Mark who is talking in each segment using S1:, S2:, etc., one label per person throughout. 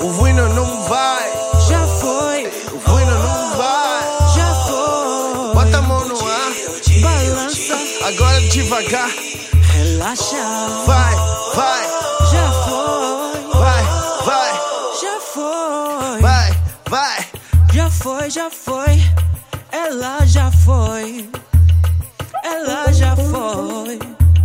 S1: O Winner não vai.
S2: Já foi.
S1: O Winner não vai.
S2: Já foi.
S1: Bota a mão no ar.
S2: Balança.
S1: Agora devagar.
S2: Relaxa.
S1: Vai, vai.
S2: Já foi.
S1: Vai, vai.
S2: Já foi.
S1: Vai, vai.
S2: Já foi, já foi. Ela já foi. Ela já foi.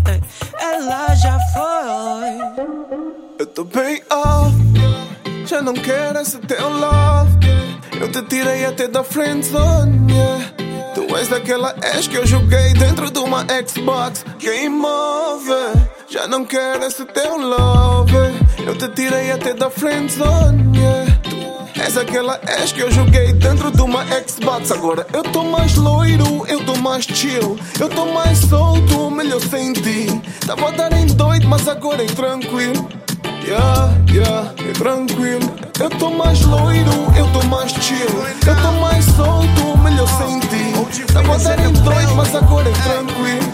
S2: Ela já foi.
S1: Eu tô bem off. Já não quero esse teu love. Eu te tirei até da friendzone, yeah. Tu és daquela ex que eu joguei dentro de uma Xbox Game Over. Já não quero esse teu love. Eu te tirei até da friendzone, yeah. Tu és aquela ex que eu joguei dentro de uma Xbox. Agora eu tô mais loiro, eu tô mais chill. Eu tô mais solto, melhor sem ti. Tava a dar em doido, mas agora é tranquilo. É tranquilo. Eu tô mais loiro, eu tô mais chill. Eu tô mais solto, melhor sem ti. Tava a dar em doido, mas agora é tranquilo.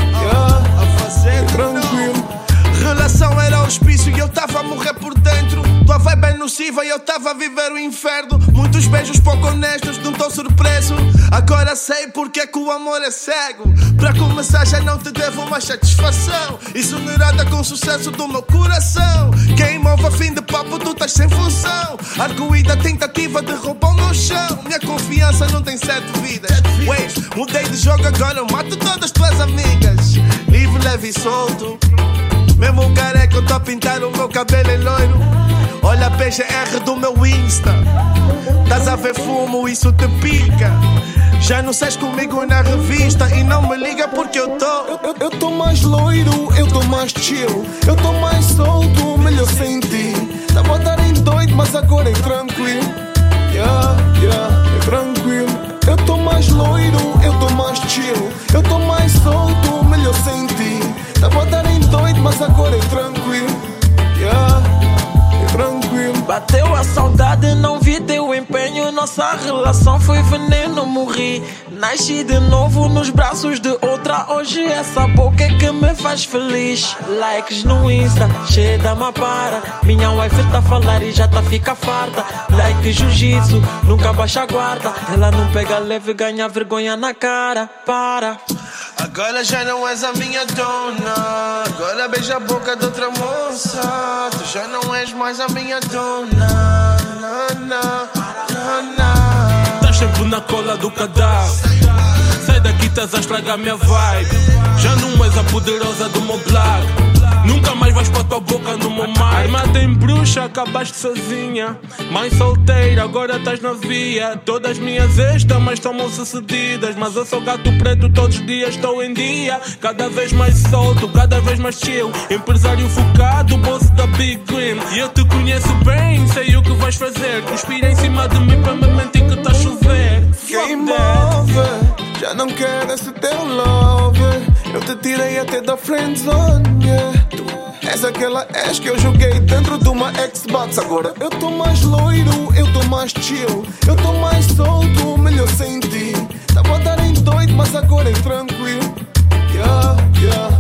S1: É tranquilo. Relação era auspício e eu tava a morrer por dentro. Tua vibe é nociva e eu tava a viver o inferno. Muitos beijos pouco honestos, não tô surpreso. Agora sei porque é que o amor é cego. Pra começar já não te devo uma satisfação. Exonerada com o sucesso do meu coração. Game over, fim de papo, tu estás sem função. Arguída tentativa de roubar o meu chão. Minha confiança não tem 7 vidas. Wait, mudei de jogo agora, eu mato todas tuas amigas. Livre, leve e solto. Mesmo careca, eu tô a pintar o meu cabelo em loiro. Olha a PGR do meu Insta. Tás a ver fumo, isso te pica. Já não sais comigo na revista. E não me liga porque eu tô mais loiro, eu tô mais chill. Eu tô mais solto, melhor sem ti. Tava a dar em doido, mas agora é tranquilo. É tranquilo. Eu tô mais loiro, eu tô mais chill. Eu tô mais solto, melhor sem ti. Tava a dar em doido, mas agora é tranquilo. É tranquilo.
S2: Bateu a saudade, não vi teu empenho. Nossa relação foi veneno, morri. Nasci de novo nos braços de outra. Hoje essa boca é que me faz feliz. Likes no Insta, cheia da para. Minha wife tá a falar e já tá a ficar farta. Like jiu-jitsu, nunca baixa a guarda. Ela não pega leve, ganha vergonha na cara. Para.
S1: Agora já não és a minha dona. Agora beija a boca de outra moça. Tu já não és mais a minha dona.
S3: Estás sempre na cola do cadáver. Sai daqui, estás a estragar minha vibe. Já não és a poderosa do meu black. Nunca mais vais para tua boca no meu mar. Armada em bruxa, acabaste sozinha. Mãe solteira, agora estás na via. Todas minhas ex também estão mal sucedidas. Mas eu sou gato preto, todos os dias estou em dia. Cada vez mais solto, cada vez mais chill. Empresário focado, bolso da Big Green. E eu te conheço bem, sei o que vais fazer. Conspira em cima de mim para me mentir que está a chover.
S1: Game over, já não quero esse teu love. Eu te tirei até da friendzone, yeah. Tu és aquela ex que eu joguei dentro de uma Xbox. Agora eu tô mais loiro, eu tô mais chill. Eu tô mais solto, melhor sem ti. Tava a dar em doido, mas agora é tranquilo.